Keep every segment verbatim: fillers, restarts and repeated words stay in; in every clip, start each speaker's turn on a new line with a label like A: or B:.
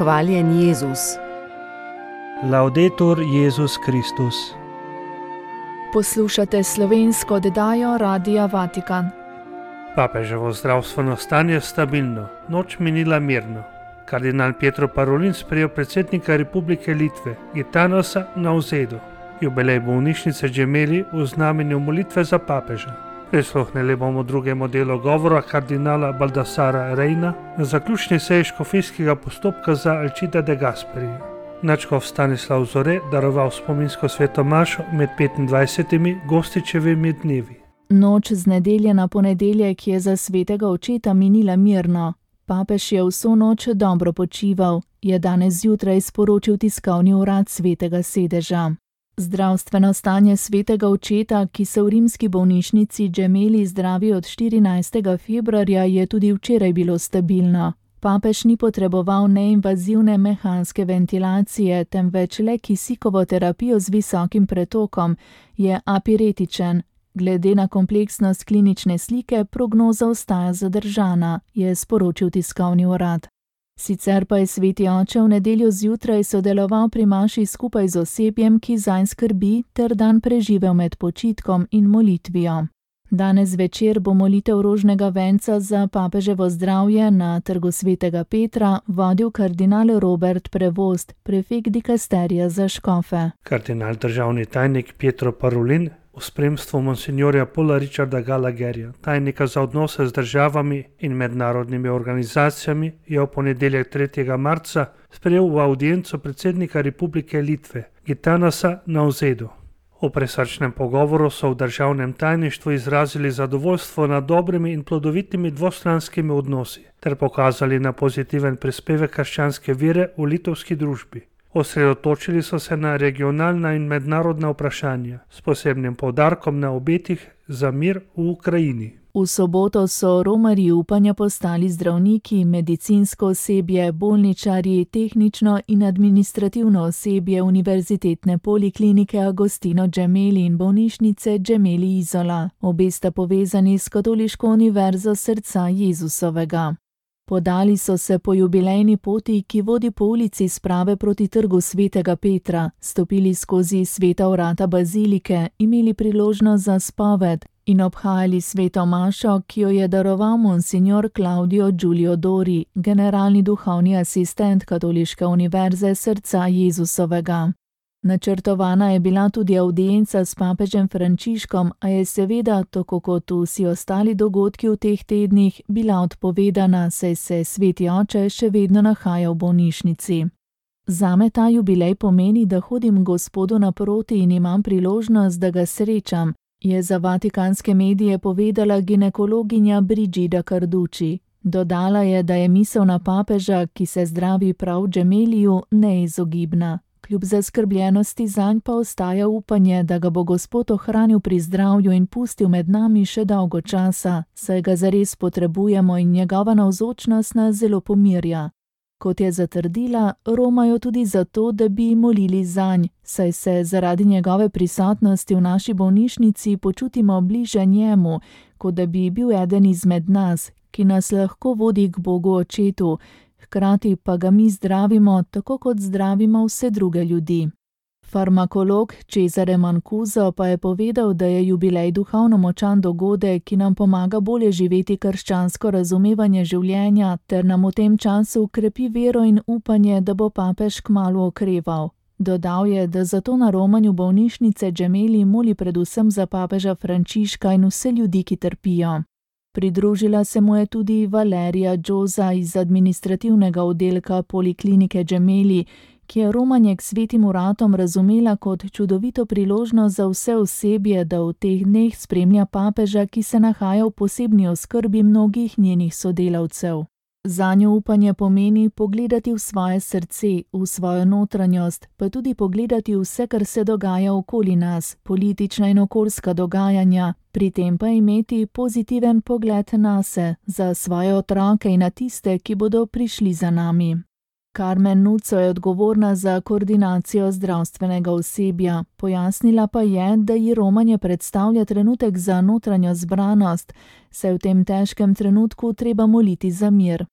A: Hvaljen Jezus.
B: Laudetur Jezus Kristus.
C: Poslušate slovensko oddajo Radia Vatikan.
B: Papeževo zdravstveno stanje je stabilno, noč minila mirno. Kardinal Pietro Parolin sprejel predsednika Republike Litve Gitanosa Nausėdą. Jubilej bolnišnice Gemelli v znamenju molitve za papeža. Prisluhnili bomo drugemu delu govora kardinala Baldassara Reina na zaključni seji škofijskega postopka za Alcide de Gasperi. Nadškof Stanislav Zore daroval spominsko sveto mašo med petindvajsetimi gostičevimi dnevi.
C: Noč z nedelje na ponedeljek je za svetega očeta minila mirno. Papež je vso noč dobro počival, je danes zjutraj sporočil tiskovni urad svetega sedeža. Zdravstveno stanje svetega očeta, ki se v rimski bolnišnici Gemelli zdravi od štirinajstega februarja, je tudi včeraj bilo stabilno. Papež ni potreboval neinvazivne mehanske ventilacije, temveč le kisikovo terapijo z visokim pretokom, je apiretičen. Glede na kompleksnost klinične slike, prognoza ostaja zadržana, je sporočil tiskovni urad. Sicer pa je sveti oče v nedeljo zjutraj sodeloval pri maši skupaj z osebjem, ki zanj skrbi, ter dan preživel med počitkom in molitvijo. Danes večer bo molitev rožnega venca za papeževo zdravje na Trgu svetega Petra vodil kardinal Robert Prevost, prefekt dikasterija za škofe.
B: Kardinal državni tajnik Pietro Parolin v spremstvu monsinjorja Paula Richarda Gallagherja, tajnika za odnose z državami in mednarodnimi organizacijami, je v ponedeljek tretjega marca sprejel v avdienco predsednika Republike Litve Gitanosa Nausėdą. V presrčnem pogovoru so v državnem tajništvu izrazili zadovoljstvo nad dobrimi in plodovitimi dvostranskimi odnosi ter pokazali na pozitiven prispevek krščanske vere v litovski družbi. Osredotočili so se na regionalna in mednarodna vprašanja, s posebnim poudarkom na obetih za mir v Ukrajini.
C: V soboto so romarji upanja postali zdravniki, medicinsko osebje, bolničarji, tehnično in administrativno osebje Univerzitetne poliklinike Agostino Gemelli in bolnišnice Gemelli Isola. Obe sta povezani s Katoliško univerzo srca Jezusovega. Podali so se po jubilejni poti, ki vodi po ulici sprave proti Trgu svetega Petra, stopili skozi sveta vrata bazilike, imeli priložnost za spoved in obhajali sveto mašo, ki jo je daroval monsignor Claudio Giulio Dori, generalni duhovni asistent Katoliške univerze srca Jezusovega. Načrtovana je bila tudi avdienca s papežem Frančiškom, a je seveda, tako kot vsi ostali dogodki v teh tednih, bila odpovedana, saj se sveti oče še vedno nahaja v bolnišnici. Zame ta jubilej pomeni, da hodim Gospodu naproti in imam priložnost, da ga srečam, je za vatikanske medije povedala ginekologinja Brigida Carducci. Dodala je, da je misel na papeža, ki se zdravi prav v Gemelliju, neizogibna. Kljub zaskrbljenosti zanj pa ostaja upanje, da ga bo Gospod ohranil pri zdravju in pustil med nami še dolgo časa, saj ga zares potrebujemo in njegova navzočnost nas zelo pomirja. Kot je zatrdila, romajo tudi zato, da bi molili zanj, saj se zaradi njegove prisotnosti v naši bolnišnici počutimo bliže njemu, kot da bi bil eden izmed nas, ki nas lahko vodi k Bogu Očetu, hkrati pa ga mi zdravimo, tako kot zdravimo vse druge ljudi. Farmakolog Cesare Mancuso pa je povedal, da je jubilej duhovno močan dogodek, ki nam pomaga bolje živeti krščansko razumevanje življenja ter nam v tem času krepi vero in upanje, da bo papež kmalu okreval. Dodal je, da zato na romanju bolnišnice Gemelli moli predvsem za papeža Frančiška in vse ljudi, ki trpijo. Pridružila se mu je tudi Valerija Giosa iz administrativnega oddelka poliklinike Gemelli, ki je romanje k svetim vratom razumela kot čudovito priložnost za vse osebje, da v teh dneh spremlja papeža, ki se nahaja v posebni oskrbi mnogih njenih sodelavcev. Zanjo upanje pomeni pogledati v svoje srce, v svojo notranjost, pa tudi pogledati vse, kar se dogaja okoli nas, politična in okoljska dogajanja, pri tem pa imeti pozitiven pogled nase, za svoje otroke in na tiste, ki bodo prišli za nami. Carmen Nuco je odgovorna za koordinacijo zdravstvenega osebja, pojasnila pa je, da ji romanje predstavlja trenutek za notranjo zbranost, saj v tem težkem trenutku treba moliti za mir.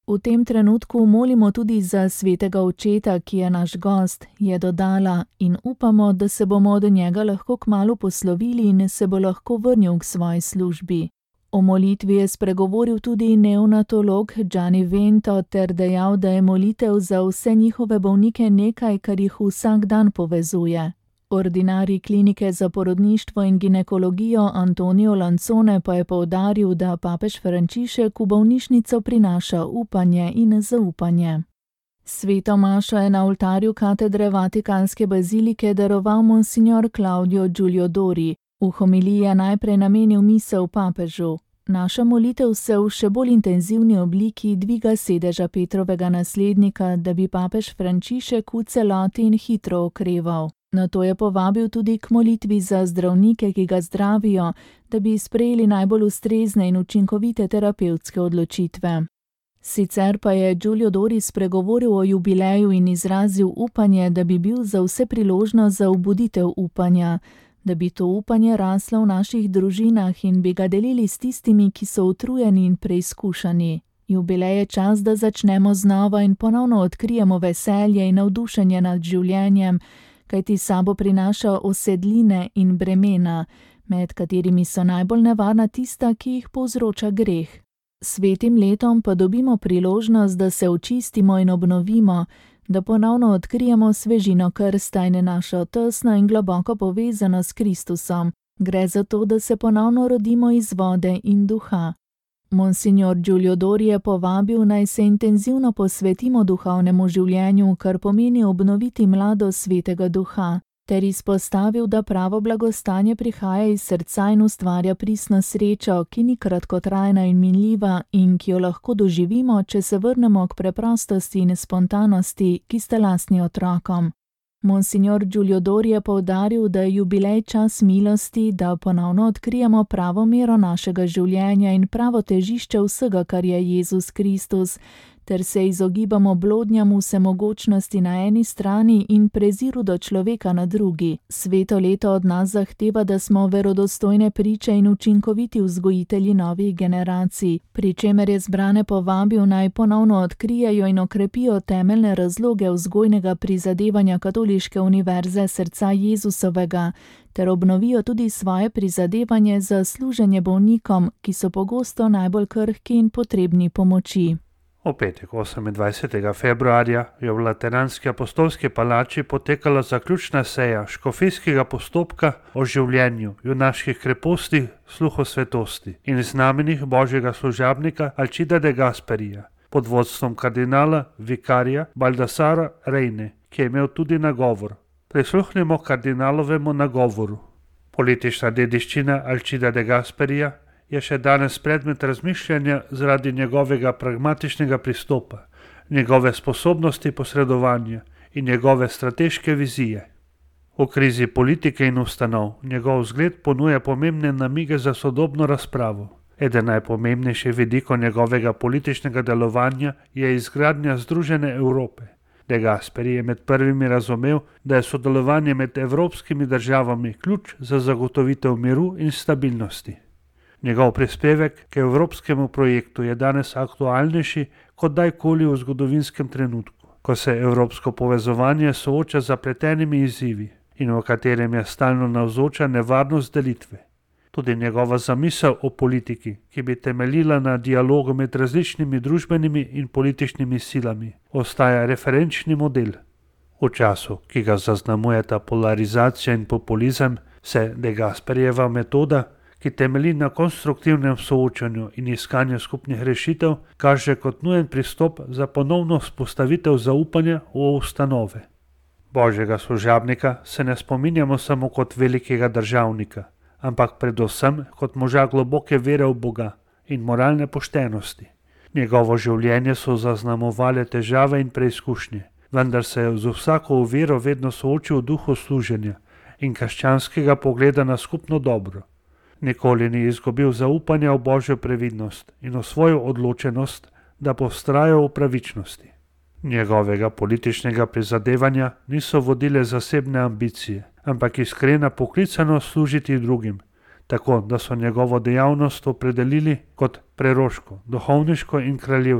C: V tem trenutku molimo tudi za svetega očeta, ki je naš gost, je dodala, in upamo, da se bomo od njega lahko kmalu poslovili in se bo lahko vrnil k svoji službi. O molitvi je spregovoril tudi neonatolog Gianni Vento ter dejal, da je molitev za vse njihove bolnike nekaj, kar jih vsak dan povezuje. Ordinarij klinike za porodništvo in ginekologijo Antonio Lancone pa je poudaril, da papež Frančišek v bolnišnico prinaša upanje in zaupanje. Sveto mašo je na oltarju katedre Vatikanske bazilike daroval monsignor Claudio Giulio Dori. V homiliji je najprej namenil misel papežu. Naša molitev se v še bolj intenzivni obliki dviga sedeža Petrovega naslednika, da bi papež Frančišek v celoti in hitro okreval. Nato je povabil tudi k molitvi za zdravnike, ki ga zdravijo, da bi sprejeli najbolj ustrezne in učinkovite terapevtske odločitve. Sicer pa je Giulio Dori spregovoril o jubileju in izrazil upanje, da bi bil za vse priložnost za obuditev upanja, da bi to upanje raslo v naših družinah in bi ga delili s tistimi, ki so utrujeni in preizkušani. Jubilej je čas, da začnemo znova in ponovno odkrijemo veselje in navdušenje nad življenjem, kajti sabo prinaša osedline in bremena, med katerimi so najbolj nevarna tista, ki jih povzroča greh. Svetim letom pa dobimo priložnost, da se očistimo in obnovimo, da ponovno odkrijemo svežino krsta in našo tesno in globoko povezano s Kristusom. Gre za to, da se ponovno rodimo iz vode in duha. Monsignor Giulio Dori je povabil, naj se intenzivno posvetimo duhovnemu življenju, kar pomeni obnoviti mladost svetega duha, ter izpostavil, da pravo blagostanje prihaja iz srca in ustvarja pristno srečo, ki ni kratkotrajna in minljiva in ki jo lahko doživimo, če se vrnemo k preprostosti in spontanosti, ki sta lastni otrokom. Monsignor Giulio Dori je poudaril, da je jubilej čas milosti, da ponovno odkrijemo pravo mero našega življenja in pravo težišče vsega, kar je Jezus Kristus, ter se izogibamo blodnjam vsemogočnosti na eni strani in preziru do človeka na drugi. Sveto leto od nas zahteva, da smo verodostojne priče in učinkoviti vzgojitelji novih generacij, pri čemer je zbrane povabil, naj ponovno odkrijejo in okrepijo temeljne razloge vzgojnega prizadevanja Katoliške univerze srca Jezusovega, ter obnovijo tudi svoje prizadevanje za služenje bolnikom, ki so pogosto najbolj krhki in potrebni pomoči.
B: V petek osemindvajsetega februarja je v Lateranski apostolski palači potekala zaključna seja škofijskega postopka o življenju, junaških krepostih, sluhu svetosti in znamenjih božjega služabnika Alcida de Gasperija pod vodstvom kardinala vikarija Baldassara Reine, ki je imel tudi nagovor. Prisluhnimo kardinalovemu nagovoru. Politična dediščina Alcida de Gasperija je še danes predmet razmišljanja zaradi njegovega pragmatičnega pristopa, njegove sposobnosti posredovanja in njegove strateške vizije. V krizi politike in ustanov njegov vzgled ponuja pomembne namige za sodobno razpravo. Eden najpomembnejših vidikov njegovega političnega delovanja je izgradnja Združene Evrope. De Gasperi je med prvimi razumel, da je sodelovanje med evropskimi državami ključ za zagotovitev miru in stabilnosti. Njegov prispevek k evropskemu projektu je danes aktualnejši kot dajkoli v zgodovinskem trenutku, ko se evropsko povezovanje sooča z zapletenimi izzivi in v katerem je stalno navzoča nevarnost delitve. Tudi njegova zamisel o politiki, ki bi temeljila na dialogu med različnimi družbenimi in političnimi silami, ostaja referenčni model. V času, ki ga zaznamujeta polarizacija in populizem, se De Gasperijeva metoda, ki temelji na konstruktivnem soočanju in iskanju skupnih rešitev, kaže kot nujen pristop za ponovno vzpostavitev zaupanja v ustanove. Božjega služabnika se ne spominjamo samo kot velikega državnika, ampak predvsem kot moža globoke vere v Boga in moralne poštenosti. Njegovo življenje so zaznamovale težave in preizkušnje, vendar se je z vsako oviro vedno soočil v duhu služenja in krščanskega pogleda na skupno dobro. Nikoli ni izgubil zaupanja v Božjo previdnost in v svojo odločenost, da bo vztrajal v pravičnosti. Njegovega političnega prizadevanja niso vodile zasebne ambicije, ampak iskrena poklicanost služiti drugim, tako da so njegovo dejavnost opredelili kot preroško, duhovniško in kraljevsko,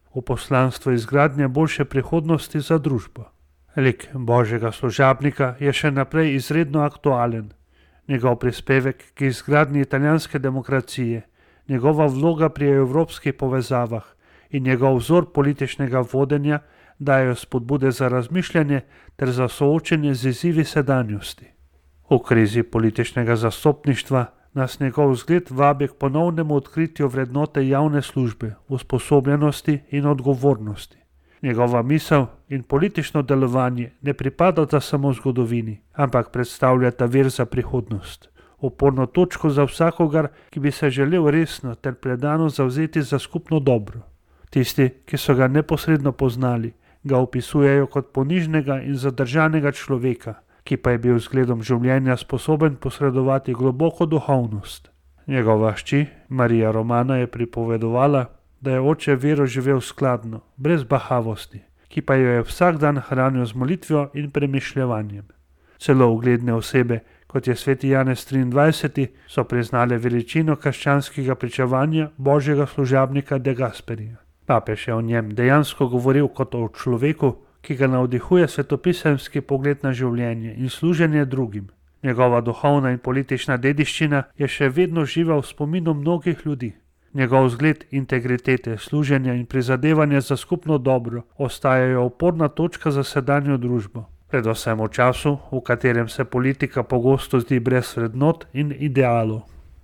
B: v poslanstvu izgradnje boljše prihodnosti za družbo. Lik božjega služabnika je še naprej izredno aktualen. Njegov prispevek k izgradnji italijanske demokracije, njegova vloga pri evropskih povezavah in njegov vzor političnega vodenja dajo spodbude za razmišljanje ter za soočenje z izzivi sedanjosti. V krizi političnega zastopništva nas njegov zgled vabi k ponovnemu odkritju vrednote javne službe, usposobljenosti in odgovornosti. Njegova misel in politično delovanje ne pripadata samo zgodovini, ampak predstavljata vir za prihodnost, oporno točko za vsakogar, ki bi se želel resno ter predano zavzeti za skupno dobro. Tisti, ki so ga neposredno poznali, ga opisujejo kot ponižnega in zadržanega človeka, ki pa je bil zgledom življenja sposoben posredovati globoko duhovnost. Njegova hči, Marija Romana, je pripovedovala, da je oče vero živel skladno, brez bahavosti, ki pa jo je vsak dan hranil z molitvijo in premišljevanjem. Celo ugledne osebe, kot je sveti Janez triindvajseti, so priznale veličino krščanskega pričevanja božjega služabnika De Gasperija. Papež je o njem dejansko govoril kot o človeku, ki ga navdihuje svetopisemski pogled na življenje in služenje drugim. Njegova duhovna in politična dediščina je še vedno živa v spominu mnogih ljudi. Njegov zgled integritete, služenja in prizadevanja za skupno dobro ostajajo oporna točka za sedanjo družbo, predvsem v času, v katerem se politika pogosto zdi brez vrednot in idealov.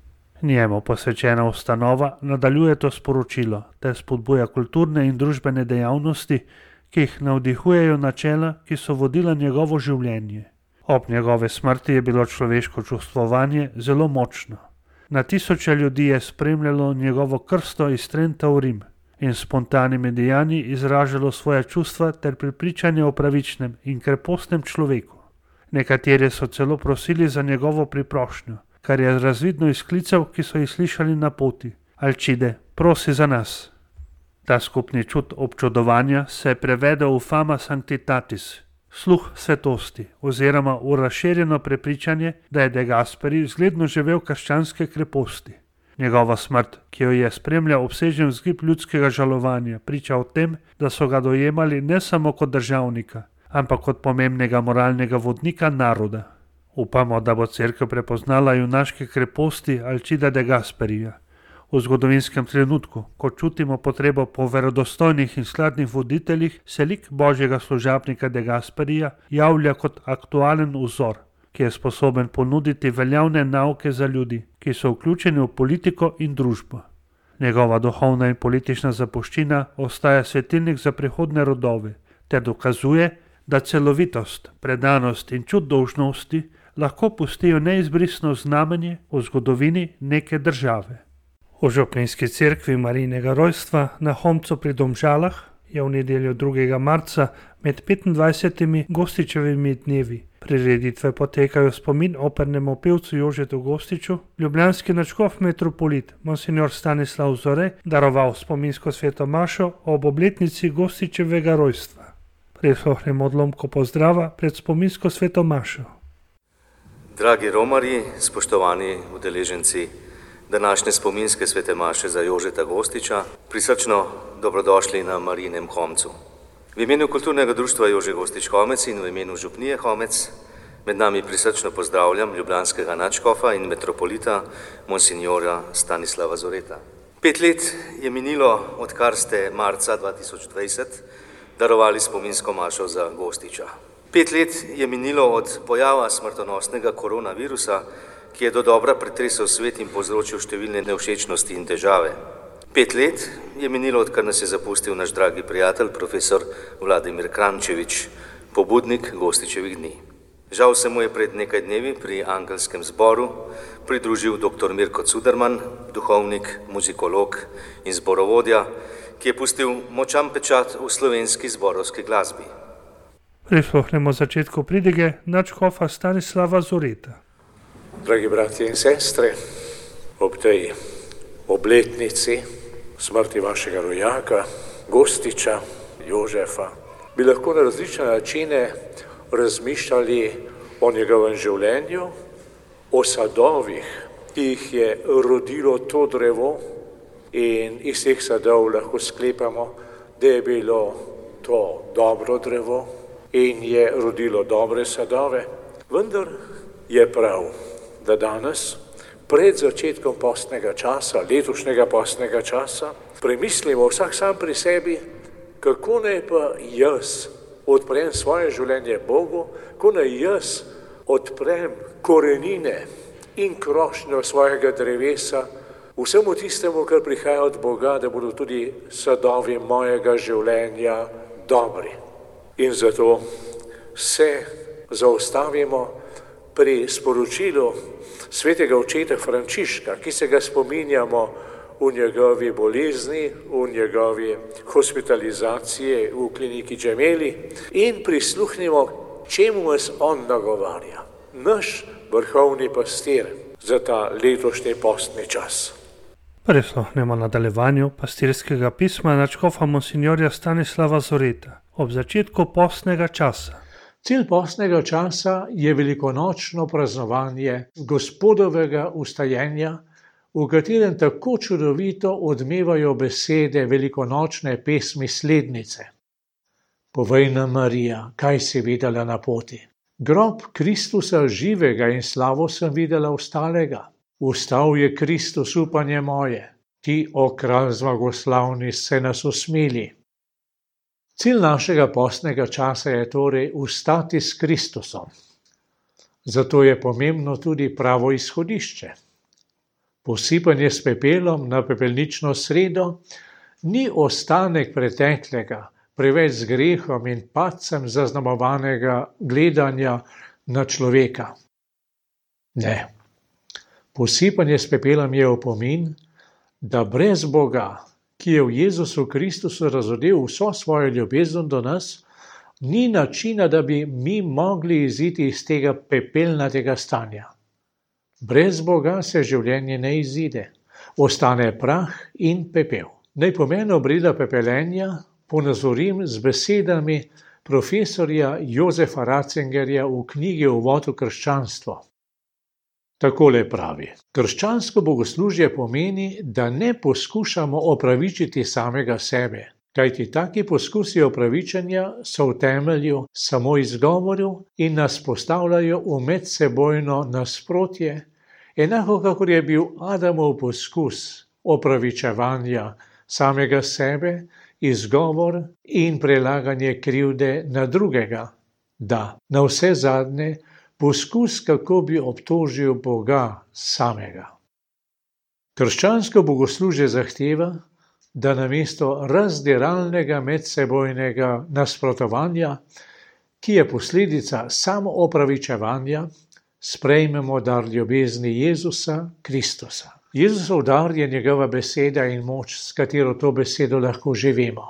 B: Njemu posvečena ustanova nadaljuje to sporočilo ter spodbuja kulturne in družbene dejavnosti, ki jih navdihujejo načela, ki so vodila njegovo življenje. Ob njegove smrti je bilo človeško čustvovanje zelo močno. Na tisoče ljudi je spremljalo njegovo krsto iz Trenta v Rim in spontanimi dejanji izražalo svoje čustva ter prepričanje o pravičnem in krepostnem človeku. Nekateri so celo prosili za njegovo priprošnjo, kar je razvidno iz klicev, ki so jih slišali na poti. Alcide, prosi za nas. Ta skupni čut občudovanja se je prevedel v fama sanctitatis, sluh svetosti, oziroma v razširjeno prepričanje, da je De Gasperi zgledno živel krščanske kreposti. Njegova smrt, ki jo je spremljal obsežen vzgib ljudskega žalovanja, priča o tem, da so ga dojemali ne samo kot državnika, ampak kot pomembnega moralnega vodnika naroda. Upamo, da bo cerkev prepoznala junaške kreposti Alcida De Gasperija. V zgodovinskem trenutku, ko čutimo potrebo po verodostojnih in skladnih voditeljih, se lik božjega služabnika De Gasperija javlja kot aktualen vzor, ki je sposoben ponuditi veljavne nauke za ljudi, ki so vključeni v politiko in družbo. Njegova duhovna in politična zapuščina ostaja svetilnik za prihodne rodove, ter dokazuje, da celovitost, predanost in čut dolžnosti lahko pustijo neizbrisno znamenje v zgodovini neke države. V župnijski cerkvi Marijinega rojstva na Homcu pri Domžalah je v nedeljo drugega marca med petindvajsetimi Gostičevimi dnevi prireditve potekajo spomin opernemu pevcu Jožetu Gostiču, ljubljanski nadškof metropolit monsignor Stanislav Zore daroval spominsko sveto mašo ob obletnici Gostičevega rojstva. Prisluhnemo odlomku pozdrava pred spominsko sveto mašo.
A: Dragi romarji, spoštovani udeleženci današnje spominske svete maše za Jožeta Gostiča, prisrčno dobrodošli na Marijinem Homcu. V imenu kulturnega društva Jože Gostič Homec in v imenu župnije Homec med nami prisrčno pozdravljam ljubljanskega nadškofa in metropolita monsignora Stanislava Zoreta. Pet let je minilo, odkar ste marca dva tisoč dvajset darovali spominsko mašo za Gostiča. Pet let je minilo od pojava smrtonosnega koronavirusa, ki je do dobra pretresel svet in povzročil številne nevšečnosti in težave. Pet let je minilo, odkar nas je zapustil naš dragi prijatelj, profesor Vladimir Krančevič, pobudnik Gostičevih dni. Žal se mu je pred nekaj dnevi pri Angelskem zboru pridružil doktor Mirko Cuderman, duhovnik, muzikolog in zborovodja, ki je pustil močan pečat v slovenski zborovski glasbi.
B: Prisluhnemo začetku pridige nadškofa Stanislava Zoreta.
D: Dragi bratje in sestre, ob tej obletnici smrti vašega rojaka, Gostiča, Jožefa, bi lahko na različne načine razmišljali o njegovem življenju, o sadovih, ki jih je rodilo to drevo, in iz teh sadov lahko sklepamo, da je bilo to dobro drevo in je rodilo dobre sadove, vendar je prav, da danes, pred začetkom postnega časa, letošnjega postnega časa, premislimo vsak sam pri sebi, kako naj pa jaz odprem svoje življenje Bogu, kako naj jaz odprem korenine in krošnjo svojega drevesa vsemu tistemu, kar prihaja od Boga, da bodo tudi sadovi mojega življenja dobri. In zato se zaustavimo pri sporočilu svetega očeta Frančiška, ki se ga spominjamo v njegovi bolezni, v njegovi hospitalizaciji v kliniki Gemelli in prisluhnimo, čemu nas on nagovarja, naš vrhovni pastir za ta letošnji postni čas.
B: Prisluhnemo nadaljevanju pastirskega pisma nadškofa monsinjorja Stanislava Zoreta ob začetku postnega časa.
D: Cilj postnega časa je velikonočno praznovanje Gospodovega vstajenja, v katerem tako čudovito odmevajo besede velikonočne pesmi slednice. Povej nam, Marija, kaj si videla na poti? Grob Kristusa živega in slavo sem videla vstalega. Vstal je Kristus, upanje moje, ti, o kralj zmagoslavni, se nas usmili. Cilj našega postnega časa je torej vstati s Kristusom. Zato je pomembno tudi pravo izhodišče. Posipanje s pepelom na pepelnično sredo ni ostanek preteklega, preveč z grehom in padcem zaznamovanega gledanja na človeka. Ne. Posipanje s pepelom je opomin, da brez Boga, ki je v Jezusu Kristusu razodel vso svojo ljubezen do nas, ni načina, da bi mi mogli iziti iz tega pepelnatega stanja. Brez Boga se življenje ne izide, ostane prah in pepel. Naj pomen obreda pepelenja ponazorim z besedami profesorja Jozefa Ratzingerja v knjigi Uvod v krščanstvo. Takole pravi: krščansko bogoslužje pomeni, da ne poskušamo opravičiti samega sebe, kajti taki poskusi opravičenja so v temelju samo izgovorov in nas postavljajo v medsebojno nasprotje, enako kakor je bil Adamov poskus opravičevanja samega sebe, izgovor in prelaganje krivde na drugega, da na vse zadnje poskus, kako bi obtožil Boga samega. Krščansko bogoslužje zahteva, da namesto razdiralnega medsebojnega nasprotovanja, ki je posledica samoopravičevanja, sprejmemo dar ljubezni Jezusa Kristusa. Jezusov dar je njegova beseda in moč, s katero to besedo lahko živimo.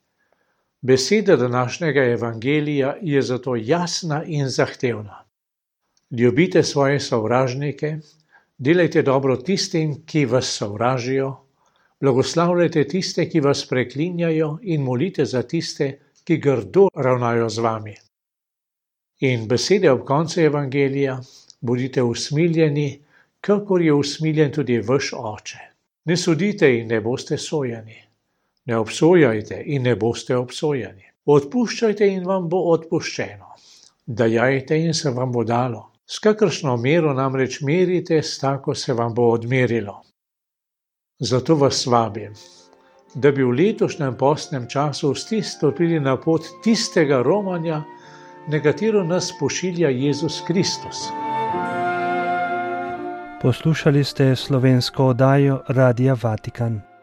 D: Beseda današnjega evangelija je zato jasna in zahtevna. Ljubite svoje sovražnike, delajte dobro tistim, ki vas sovražijo, blagoslavljajte tiste, ki vas preklinjajo in molite za tiste, ki grdo ravnajo z vami. In besede ob koncu evangelija: bodite usmiljeni, kakor je usmiljen tudi vaš Oče. Ne sodite in ne boste sojeni. Ne obsojajte in ne boste obsojeni. Odpuščajte in vam bo odpuščeno. Dajajte in se vam bo dalo. S kakršno mero namreč merite, s tako se vam bo odmerilo. Zato vas vabim, da bi v letošnjem postnem času vsi stopili na pot tistega romanja, na katero nas pošilja Jezus Kristus.
B: Poslušali ste slovensko oddajo Radia Vatikan.